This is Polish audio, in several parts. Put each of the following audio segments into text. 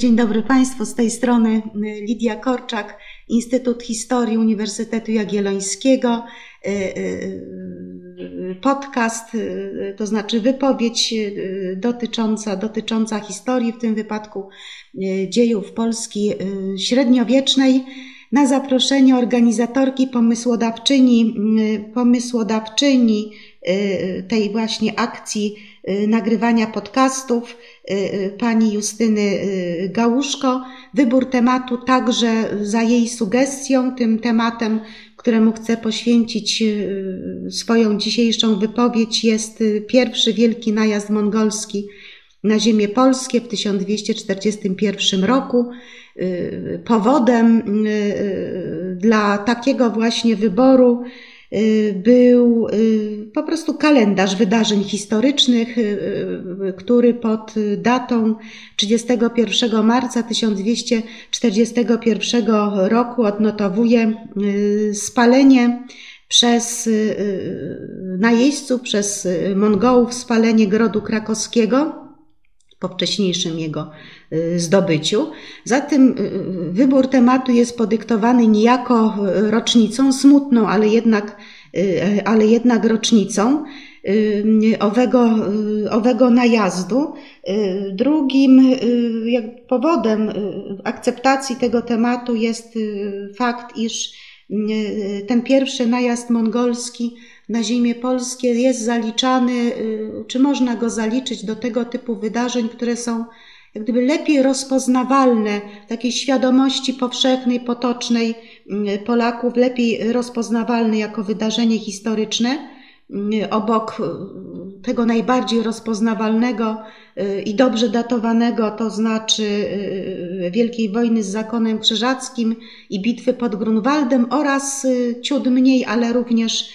Dzień dobry Państwu, z tej strony Lidia Korczak, Instytut Historii Uniwersytetu Jagiellońskiego. Podcast, to znaczy wypowiedź dotycząca historii, w tym wypadku dziejów Polski średniowiecznej, na zaproszenie organizatorki, pomysłodawczyni tej właśnie akcji nagrywania podcastów, pani Justyny Gałuszko. Wybór tematu także za jej sugestią. Tym tematem, któremu chcę poświęcić swoją dzisiejszą wypowiedź, jest pierwszy wielki najazd mongolski na ziemię polskie w 1241 roku. Powodem dla takiego właśnie wyboru był po prostu kalendarz wydarzeń historycznych, który pod datą 31 marca 1241 roku odnotowuje spalenie przez najeźdźców, przez Mongołów, spalenie grodu krakowskiego po wcześniejszym jego zdobyciu. Zatem wybór tematu jest podyktowany niejako rocznicą, smutną, ale jednak rocznicą owego najazdu. Drugim powodem akceptacji tego tematu jest fakt, iż ten pierwszy najazd mongolski na ziemię polskie jest zaliczany, czy można go zaliczyć do tego typu wydarzeń, które są jak gdyby lepiej rozpoznawalne w takiej świadomości powszechnej, potocznej Polaków, lepiej rozpoznawalne jako wydarzenie historyczne, obok tego najbardziej rozpoznawalnego i dobrze datowanego, to znaczy Wielkiej Wojny z Zakonem Krzyżackim i bitwy pod Grunwaldem, oraz ciut mniej, ale również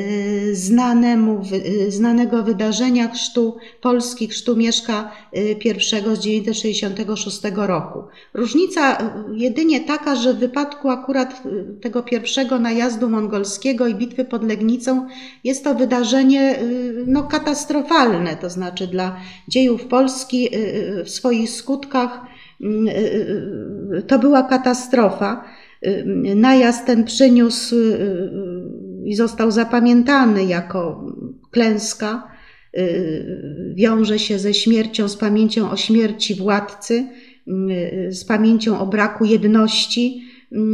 znanego wydarzenia chrztu Mieszka I z 966 roku. Różnica jedynie taka, że w wypadku akurat tego pierwszego najazdu mongolskiego i bitwy pod Legnicą jest to wydarzenie katastrofalne, to znaczy dla dziejów Polski w swoich skutkach to była katastrofa. Najazd ten przyniósł i został zapamiętany jako klęska. Wiąże się ze śmiercią, z pamięcią o śmierci władcy, z pamięcią o braku jedności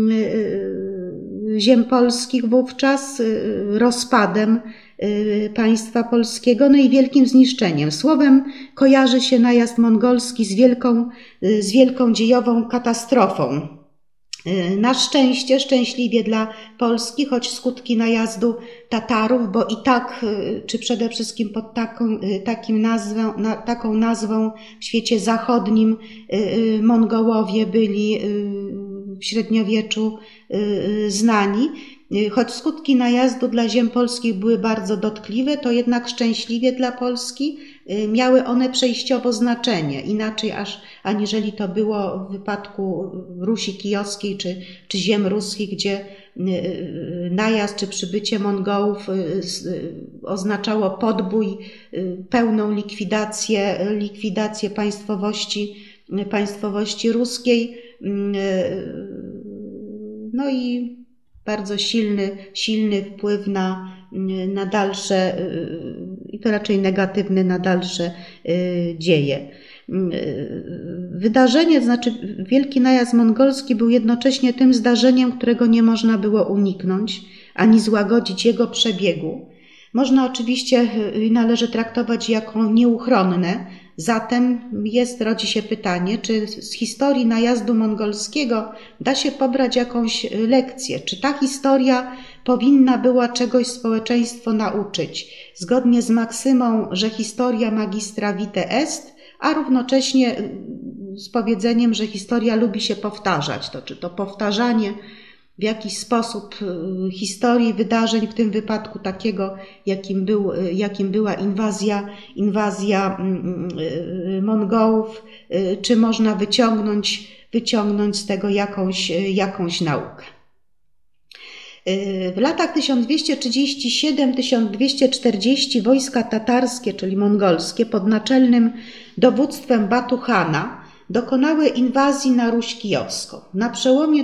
ziem polskich wówczas, rozpadem państwa polskiego, no i wielkim zniszczeniem. Słowem, kojarzy się najazd mongolski z wielką dziejową katastrofą. Na szczęście, szczęśliwie dla Polski, choć skutki najazdu Tatarów, bo i tak, czy przede wszystkim pod taką nazwą w świecie zachodnim Mongołowie byli w średniowieczu znani. Choć skutki najazdu dla ziem polskich były bardzo dotkliwe, to jednak szczęśliwie dla Polski miały one przejściowo znaczenie, inaczej aniżeli to było w wypadku Rusi Kijowskiej czy ziem ruskich, gdzie najazd czy przybycie Mongołów oznaczało podbój, pełną likwidację państwowości ruskiej, no i bardzo silny wpływ na dalsze, i to raczej negatywny, na dalsze dzieje. Wydarzenie, to znaczy wielki najazd mongolski, był jednocześnie tym zdarzeniem, którego nie można było uniknąć, ani złagodzić jego przebiegu. Można oczywiście, należy traktować jako nieuchronne. Zatem rodzi się pytanie, czy z historii najazdu mongolskiego da się pobrać jakąś lekcję? Czy ta historia powinna była czegoś społeczeństwo nauczyć? Zgodnie z maksymą, że historia magistra vitae est, a równocześnie z powiedzeniem, że historia lubi się powtarzać. Czy to powtarzanie w jakiś sposób historii, wydarzeń, w tym wypadku takiego, jakim była inwazja Mongołów, czy można wyciągnąć z tego jakąś naukę. W latach 1237-1240 wojska tatarskie, czyli mongolskie, pod naczelnym dowództwem Batu Chana, dokonały inwazji na Ruś Kijowską. Na przełomie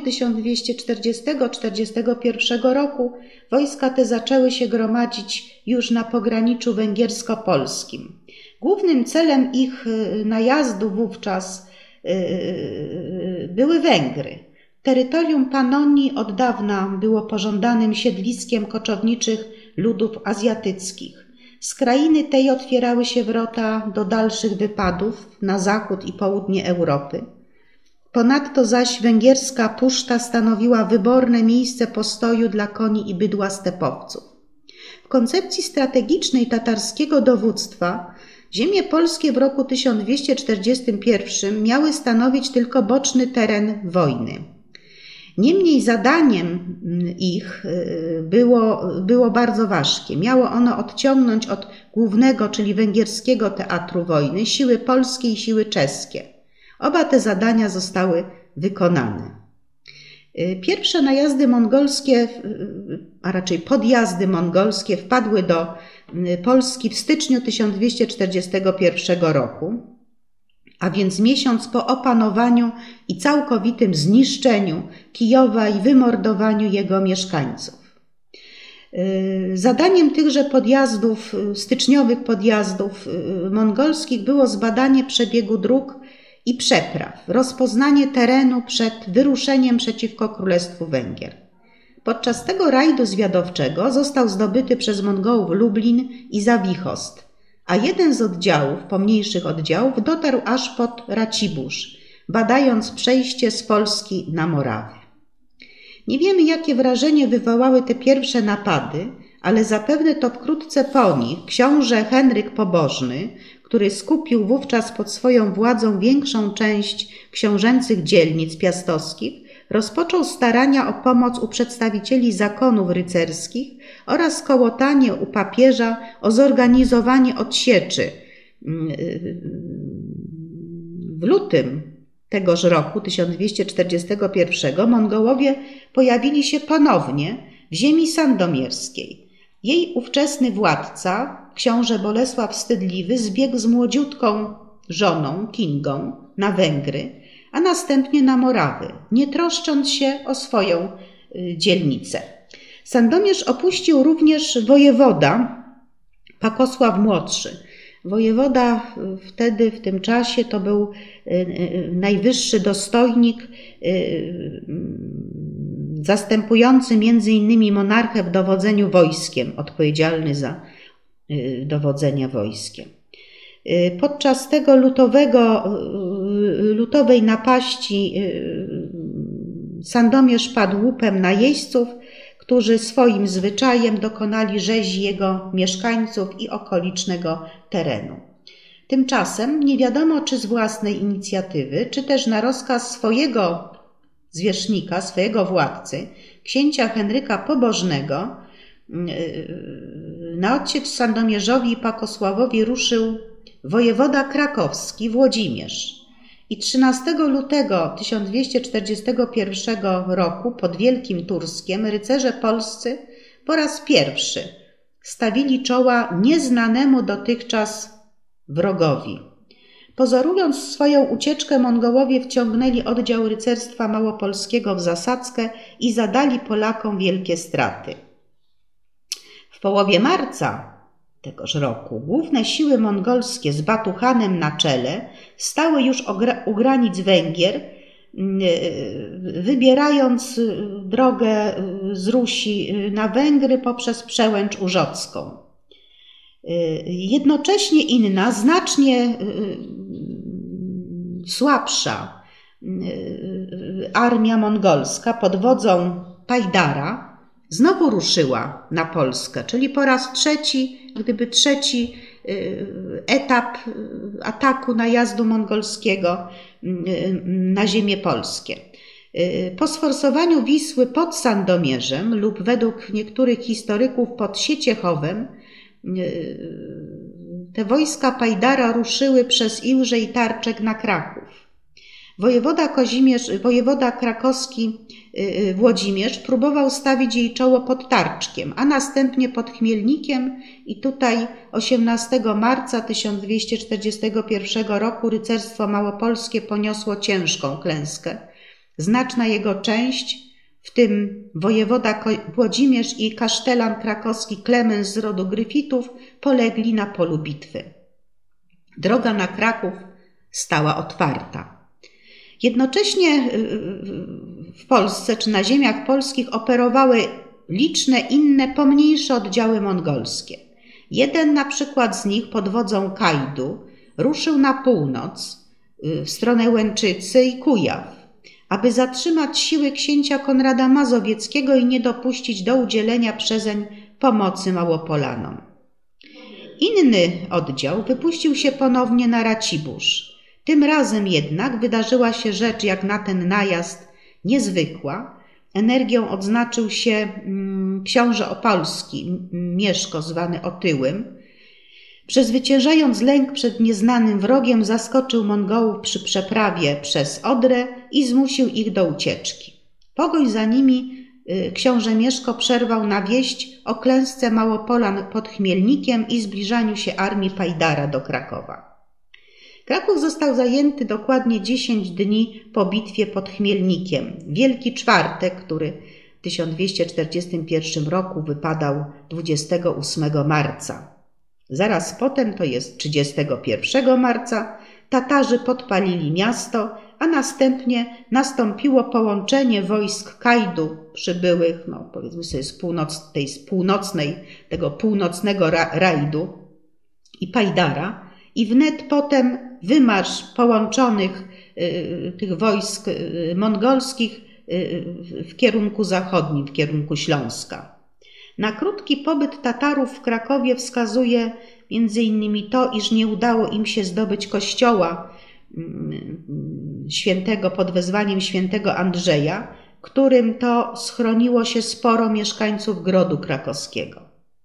1240–41 roku wojska te zaczęły się gromadzić już na pograniczu węgiersko-polskim. Głównym celem ich najazdu wówczas były Węgry. Terytorium Panonii od dawna było pożądanym siedliskiem koczowniczych ludów azjatyckich. Z krainy tej otwierały się wrota do dalszych wypadów na zachód i południe Europy. Ponadto zaś węgierska puszta stanowiła wyborne miejsce postoju dla koni i bydła stepowców. W koncepcji strategicznej tatarskiego dowództwa ziemie polskie w roku 1241 miały stanowić tylko boczny teren wojny. Niemniej zadaniem ich było bardzo ważkie. Miało ono odciągnąć od głównego, czyli węgierskiego teatru wojny, siły polskie i siły czeskie. Oba te zadania zostały wykonane. Pierwsze najazdy mongolskie, a raczej podjazdy mongolskie wpadły do Polski w styczniu 1241 roku, a więc miesiąc po opanowaniu i całkowitym zniszczeniu Kijowa i wymordowaniu jego mieszkańców. Zadaniem tychże podjazdów, styczniowych podjazdów mongolskich było zbadanie przebiegu dróg i przepraw, rozpoznanie terenu przed wyruszeniem przeciwko Królestwu Węgier. Podczas tego rajdu zwiadowczego został zdobyty przez Mongołów Lublin i Zawichost, a jeden z oddziałów, pomniejszych oddziałów, dotarł aż pod Racibórz, badając przejście z Polski na Morawię. Nie wiemy, jakie wrażenie wywołały te pierwsze napady, ale zapewne to wkrótce po nich książę Henryk Pobożny, który skupił wówczas pod swoją władzą większą część książęcych dzielnic piastowskich, rozpoczął starania o pomoc u przedstawicieli zakonów rycerskich oraz kołotanie u papieża o zorganizowanie odsieczy. W lutym tegoż roku, 1241, Mongołowie pojawili się ponownie w ziemi sandomierskiej. Jej ówczesny władca, książę Bolesław Wstydliwy, zbiegł z młodziutką żoną, Kingą, na Węgry, a następnie na Morawy, nie troszcząc się o swoją dzielnicę. Sandomierz opuścił również wojewoda Pakosław Młodszy. Wojewoda wtedy, w tym czasie, to był najwyższy dostojnik zastępujący między innymi monarchę w dowodzeniu wojskiem, odpowiedzialny za dowodzenie wojskiem. Podczas tego lutowej napaści Sandomierz padł łupem na jeźdźców, którzy swoim zwyczajem dokonali rzezi jego mieszkańców i okolicznego terenu. Tymczasem nie wiadomo, czy z własnej inicjatywy, czy też na rozkaz swojego zwierzchnika, swojego władcy, księcia Henryka Pobożnego, na odsiecz Sandomierzowi i Pakosławowi ruszył wojewoda krakowski Włodzimierz. I 13 lutego 1241 roku pod Wielkim Turskiem rycerze polscy po raz pierwszy stawili czoła nieznanemu dotychczas wrogowi. Pozorując swoją ucieczkę, Mongołowie wciągnęli oddział rycerstwa małopolskiego w zasadzkę i zadali Polakom wielkie straty. W połowie marca tegoż roku główne siły mongolskie z Batuhanem na czele stały już u granic Węgier, wybierając drogę z Rusi na Węgry poprzez Przełęcz Urzocką. Jednocześnie inna, znacznie słabsza armia mongolska pod wodzą Pajdara znowu ruszyła na Polskę, czyli po raz trzeci etap ataku najazdu mongolskiego na ziemię polskie. Po sforsowaniu Wisły pod Sandomierzem lub według niektórych historyków pod Sieciechowem te wojska Pajdara ruszyły przez Iłże i Tarczek na Kraków. Wojewoda krakowski Włodzimierz próbował stawić jej czoło pod Tarczkiem, a następnie pod Chmielnikiem i tutaj 18 marca 1241 roku rycerstwo małopolskie poniosło ciężką klęskę. Znaczna jego część, w tym wojewoda Włodzimierz i kasztelan krakowski Klemens z rodu Gryfitów, polegli na polu bitwy. Droga na Kraków stała otwarta. Jednocześnie w Polsce czy na ziemiach polskich operowały liczne inne, pomniejsze oddziały mongolskie. Jeden na przykład z nich pod wodzą Kajdu ruszył na północ w stronę Łęczycy i Kujaw, aby zatrzymać siły księcia Konrada Mazowieckiego i nie dopuścić do udzielenia przezeń pomocy Małopolanom. Inny oddział wypuścił się ponownie na Racibórz. Tym razem jednak wydarzyła się rzecz jak na ten najazd niezwykła. Energią odznaczył się książę opolski, Mieszko zwany Otyłym. Przezwyciężając lęk przed nieznanym wrogiem, zaskoczył Mongołów przy przeprawie przez Odrę i zmusił ich do ucieczki. Pogoń za nimi książę Mieszko przerwał na wieść o klęsce Małopolan pod Chmielnikiem i zbliżaniu się armii Pajdara do Krakowa. Kraków został zajęty dokładnie 10 dni po bitwie pod Chmielnikiem. Wielki Czwartek, który w 1241 roku wypadał 28 marca. Zaraz potem, to jest 31 marca, Tatarzy podpalili miasto, a następnie nastąpiło połączenie wojsk Kajdu przybyłych, powiedzmy sobie tego północnego rajdu i Pajdara i wnet potem wymarsz połączonych tych wojsk mongolskich w kierunku zachodnim, w kierunku Śląska. Na krótki pobyt Tatarów w Krakowie wskazuje m.in. to, iż nie udało im się zdobyć kościoła świętego pod wezwaniem świętego Andrzeja, którym to schroniło się sporo mieszkańców Grodu Krakowskiego.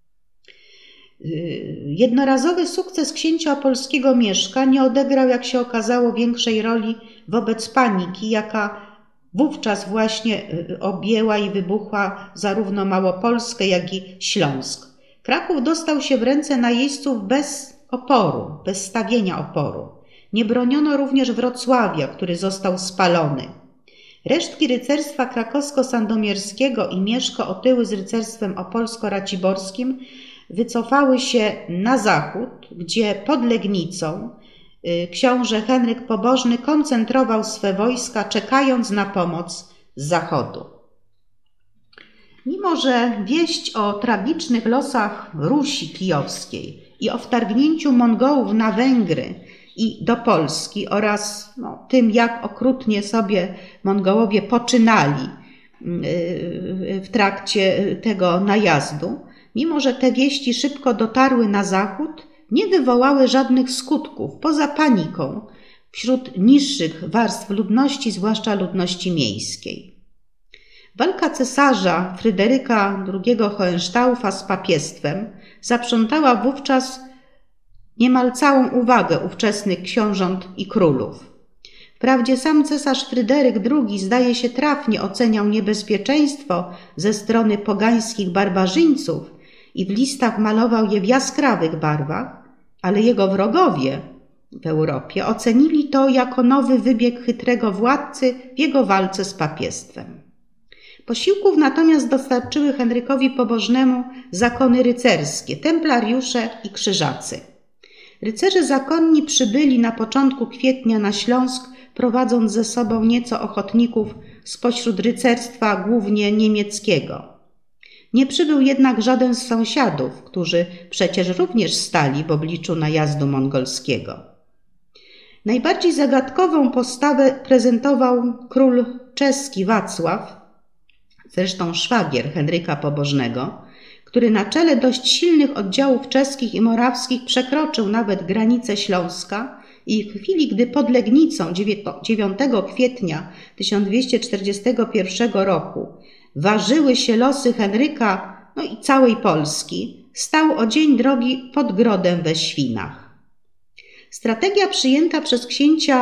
Jednorazowy sukces księcia opolskiego Mieszka nie odegrał, jak się okazało, większej roli wobec paniki, jaka wówczas właśnie objęła i wybuchła zarówno Małopolskę, jak i Śląsk. Kraków dostał się w ręce najeźdźców bez oporu, bez stawienia oporu. Nie broniono również Wrocławia, który został spalony. Resztki rycerstwa krakowsko-sandomierskiego i Mieszko Otyły z rycerstwem opolsko-raciborskim wycofały się na zachód, gdzie pod Legnicą książę Henryk Pobożny koncentrował swe wojska, czekając na pomoc z zachodu. Mimo że wieść o tragicznych losach Rusi Kijowskiej i o wtargnięciu Mongołów na Węgry i do Polski oraz tym, jak okrutnie sobie Mongołowie poczynali w trakcie tego najazdu, mimo że te wieści szybko dotarły na zachód, nie wywołały żadnych skutków, poza paniką wśród niższych warstw ludności, zwłaszcza ludności miejskiej. Walka cesarza Fryderyka II Hohenstaufa z papiestwem zaprzątała wówczas niemal całą uwagę ówczesnych książąt i królów. Wprawdzie sam cesarz Fryderyk II zdaje się trafnie oceniał niebezpieczeństwo ze strony pogańskich barbarzyńców i w listach malował je w jaskrawych barwach, ale jego wrogowie w Europie ocenili to jako nowy wybieg chytrego władcy w jego walce z papiestwem. Posiłków natomiast dostarczyły Henrykowi Pobożnemu zakony rycerskie, templariusze i krzyżacy. Rycerze zakonni przybyli na początku kwietnia na Śląsk, prowadząc ze sobą nieco ochotników spośród rycerstwa głównie niemieckiego. Nie przybył jednak żaden z sąsiadów, którzy przecież również stali w obliczu najazdu mongolskiego. Najbardziej zagadkową postawę prezentował król czeski Wacław, zresztą szwagier Henryka Pobożnego, który na czele dość silnych oddziałów czeskich i morawskich przekroczył nawet granicę Śląska i w chwili, gdy pod Legnicą 9 kwietnia 1241 roku ważyły się losy Henryka i całej Polski, stał o dzień drogi pod Grodem we Świnach. Strategia przyjęta przez księcia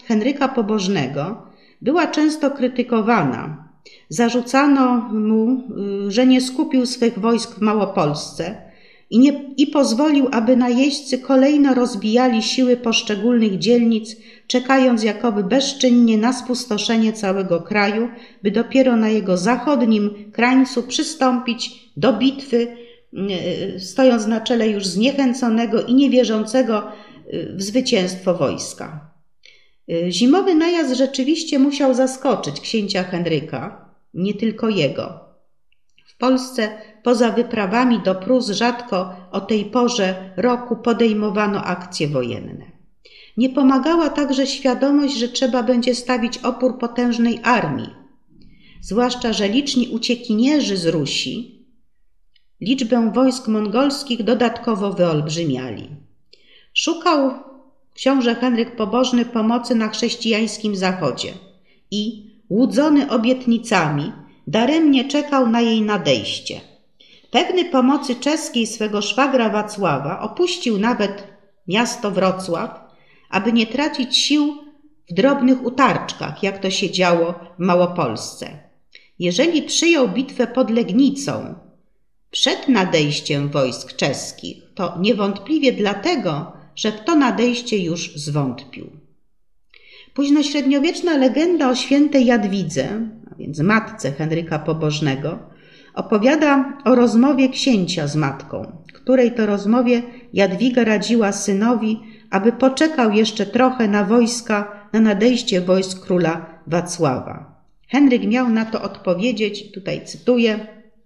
Henryka Pobożnego była często krytykowana. Zarzucano mu, że nie skupił swych wojsk w Małopolsce i pozwolił, aby najeźdźcy kolejno rozbijali siły poszczególnych dzielnic, czekając jakoby bezczynnie na spustoszenie całego kraju, by dopiero na jego zachodnim krańcu przystąpić do bitwy, stojąc na czele już zniechęconego i niewierzącego w zwycięstwo wojska. Zimowy najazd rzeczywiście musiał zaskoczyć księcia Henryka, nie tylko jego. W Polsce poza wyprawami do Prus rzadko o tej porze roku podejmowano akcje wojenne. Nie pomagała także świadomość, że trzeba będzie stawić opór potężnej armii, zwłaszcza że liczni uciekinierzy z Rusi liczbę wojsk mongolskich dodatkowo wyolbrzymiali. Szukał książę Henryk Pobożny pomocy na chrześcijańskim zachodzie i, łudzony obietnicami, daremnie czekał na jej nadejście. Pewny pomocy czeskiej swego szwagra Wacława opuścił nawet miasto Wrocław, aby nie tracić sił w drobnych utarczkach, jak to się działo w Małopolsce. Jeżeli przyjął bitwę pod Legnicą przed nadejściem wojsk czeskich, to niewątpliwie dlatego, że w to nadejście już zwątpił. Późnośredniowieczna legenda o świętej Jadwidze, a więc matce Henryka Pobożnego, opowiada o rozmowie księcia z matką, której to rozmowie Jadwiga radziła synowi, aby poczekał jeszcze trochę na nadejście wojsk króla Wacława. Henryk miał na to odpowiedzieć, tutaj cytuję: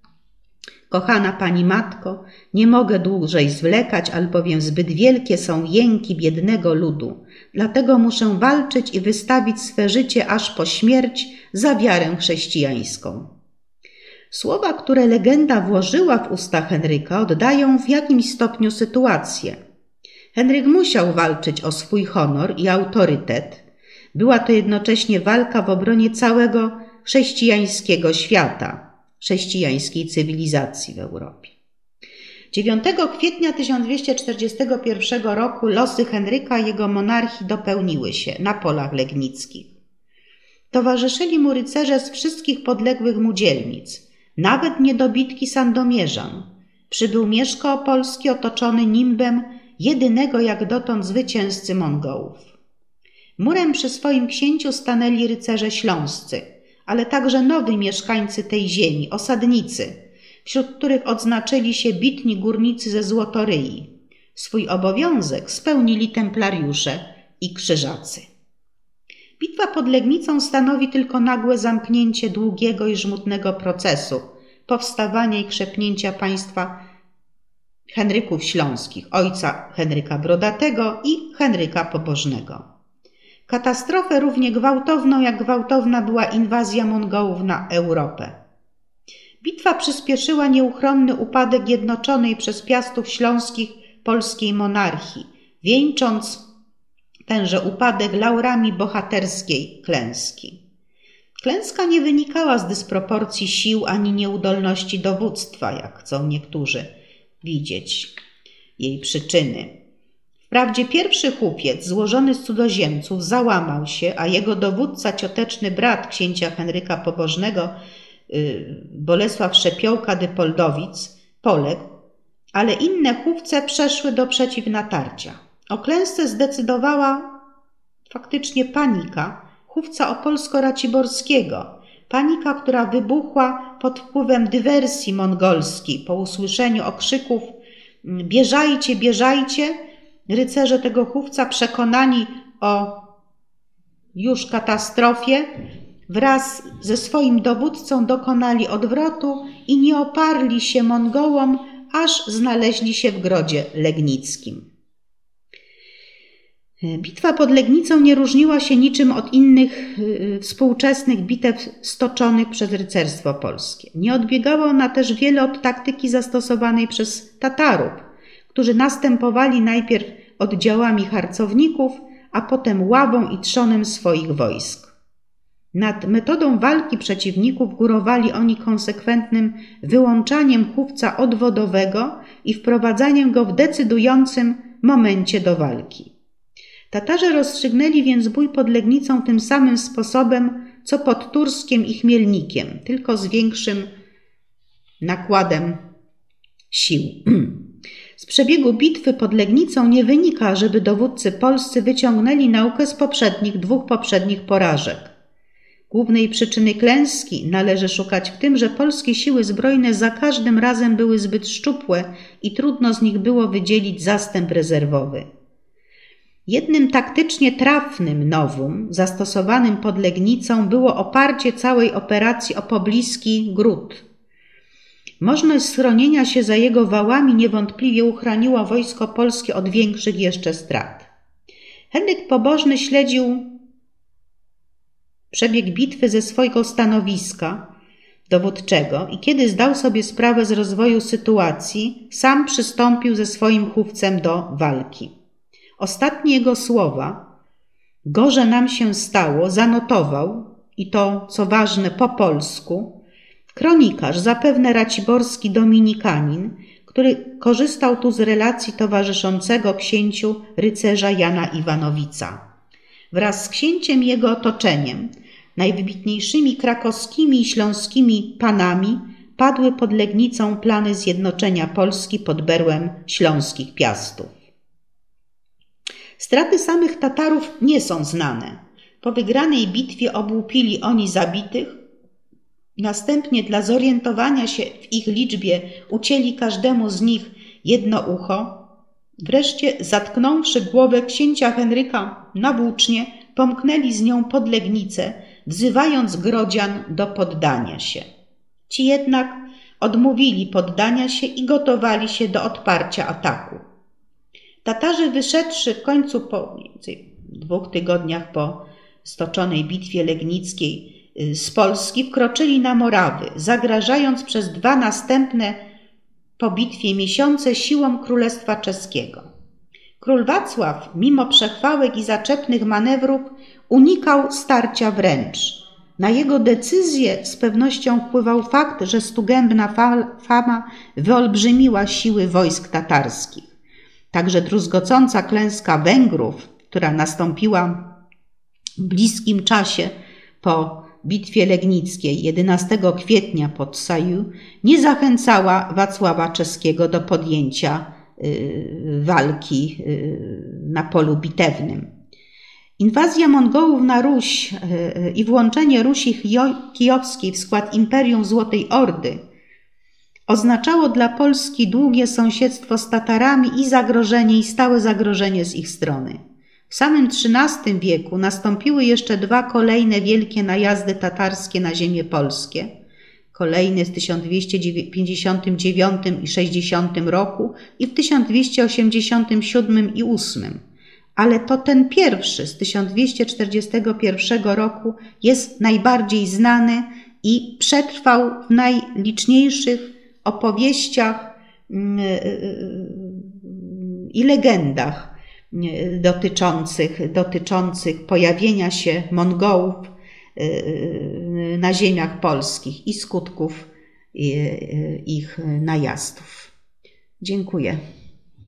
kochana pani matko, nie mogę dłużej zwlekać, albowiem zbyt wielkie są jęki biednego ludu. Dlatego muszę walczyć i wystawić swe życie aż po śmierć za wiarę chrześcijańską. Słowa, które legenda włożyła w usta Henryka, oddają w jakimś stopniu sytuację. Henryk musiał walczyć o swój honor i autorytet. Była to jednocześnie walka w obronie całego chrześcijańskiego świata, chrześcijańskiej cywilizacji w Europie. 9 kwietnia 1241 roku losy Henryka i jego monarchii dopełniły się na polach legnickich. Towarzyszyli mu rycerze z wszystkich podległych mu dzielnic, nawet niedobitki Sandomierzan. Przybył Mieszko Opolski otoczony nimbem jedynego jak dotąd zwycięzcy Mongołów. Murem przy swoim księciu stanęli rycerze śląscy, ale także nowi mieszkańcy tej ziemi, osadnicy, wśród których odznaczyli się bitni górnicy ze Złotoryi. Swój obowiązek spełnili templariusze i krzyżacy. Bitwa pod Legnicą stanowi tylko nagłe zamknięcie długiego i żmudnego procesu powstawania i krzepnięcia państwa Henryków Śląskich, ojca Henryka Brodatego i Henryka Pobożnego. Katastrofę równie gwałtowną, jak gwałtowna była inwazja Mongołów na Europę. Bitwa przyspieszyła nieuchronny upadek jednoczonej przez Piastów Śląskich polskiej monarchii, wieńcząc tenże upadek laurami bohaterskiej klęski. Klęska nie wynikała z dysproporcji sił ani nieudolności dowództwa, jak chcą niektórzy widzieć jej przyczyny. Wprawdzie pierwszy hupiec złożony z cudzoziemców załamał się, a jego dowódca, cioteczny brat księcia Henryka Pobożnego, Bolesław Szepiołka Dypoldowic, poległ, ale inne chówce przeszły do przeciwnatarcia. O klęsce zdecydowała faktycznie panika chówca opolsko-raciborskiego, panika, która wybuchła pod wpływem dywersji mongolskiej po usłyszeniu okrzyków bieżajcie, bieżajcie. Rycerze tego chówca, przekonani o już katastrofie, wraz ze swoim dowódcą dokonali odwrotu i nie oparli się Mongołom, aż znaleźli się w Grodzie Legnickim. Bitwa pod Legnicą nie różniła się niczym od innych współczesnych bitew stoczonych przez rycerstwo polskie. Nie odbiegała ona też wiele od taktyki zastosowanej przez Tatarów, którzy następowali najpierw oddziałami harcowników, a potem ławą i trzonem swoich wojsk. Nad metodą walki przeciwników górowali oni konsekwentnym wyłączaniem chówca odwodowego i wprowadzaniem go w decydującym momencie do walki. Tatarzy rozstrzygnęli więc bój pod Legnicą tym samym sposobem, co pod Turskiem i Chmielnikiem, tylko z większym nakładem sił. Z przebiegu bitwy pod Legnicą nie wynika, żeby dowódcy polscy wyciągnęli naukę z dwóch poprzednich porażek. Głównej przyczyny klęski należy szukać w tym, że polskie siły zbrojne za każdym razem były zbyt szczupłe i trudno z nich było wydzielić zastęp rezerwowy. Jednym taktycznie trafnym novum zastosowanym pod Legnicą było oparcie całej operacji o pobliski Gród. Możność schronienia się za jego wałami niewątpliwie uchroniła wojsko polskie od większych jeszcze strat. Henryk Pobożny śledził przebieg bitwy ze swojego stanowiska dowódczego i kiedy zdał sobie sprawę z rozwoju sytuacji, sam przystąpił ze swoim chówcem do walki. Ostatnie jego słowa, gorze nam się stało, zanotował, i to, co ważne, po polsku, kronikarz, zapewne raciborski dominikanin, który korzystał tu z relacji towarzyszącego księciu rycerza Jana Iwanowica. Wraz z księciem i jego otoczeniem, najwybitniejszymi krakowskimi i śląskimi panami, padły pod Legnicą plany zjednoczenia Polski pod berłem śląskich Piastów. Straty samych Tatarów nie są znane. Po wygranej bitwie obłupili oni zabitych, następnie dla zorientowania się w ich liczbie ucięli każdemu z nich jedno ucho. Wreszcie, zatknąwszy głowę księcia Henryka na włócznie, pomknęli z nią pod Legnicę, wzywając Grodzian do poddania się. Ci jednak odmówili poddania się i gotowali się do odparcia ataku. Tatarzy, wyszedłszy w końcu po mniej więcej 2 tygodniach po stoczonej bitwie legnickiej z Polski, wkroczyli na Morawy, zagrażając przez 2 następne po bitwie miesiące siłom Królestwa Czeskiego. Król Wacław, mimo przechwałek i zaczepnych manewrów, unikał starcia wręcz. Na jego decyzję z pewnością wpływał fakt, że stugębna fama wyolbrzymiła siły wojsk tatarskich. Także druzgocąca klęska Węgrów, która nastąpiła w bliskim czasie po bitwie legnickiej 11 kwietnia pod Saju, nie zachęcała Wacława Czeskiego do podjęcia walki na polu bitewnym. Inwazja Mongołów na Ruś i włączenie Rusi Kijowskiej w skład Imperium Złotej Ordy oznaczało dla Polski długie sąsiedztwo z Tatarami i stałe zagrożenie z ich strony. W samym XIII wieku nastąpiły jeszcze 2 kolejne wielkie najazdy tatarskie na ziemię polskie. Kolejny w 1259 i 60 roku i w 1287 i 8. Ale to ten pierwszy z 1241 roku jest najbardziej znany i przetrwał w najliczniejszych opowieściach i legendach dotyczących pojawienia się Mongołów na ziemiach polskich i skutków ich najazdów. Dziękuję.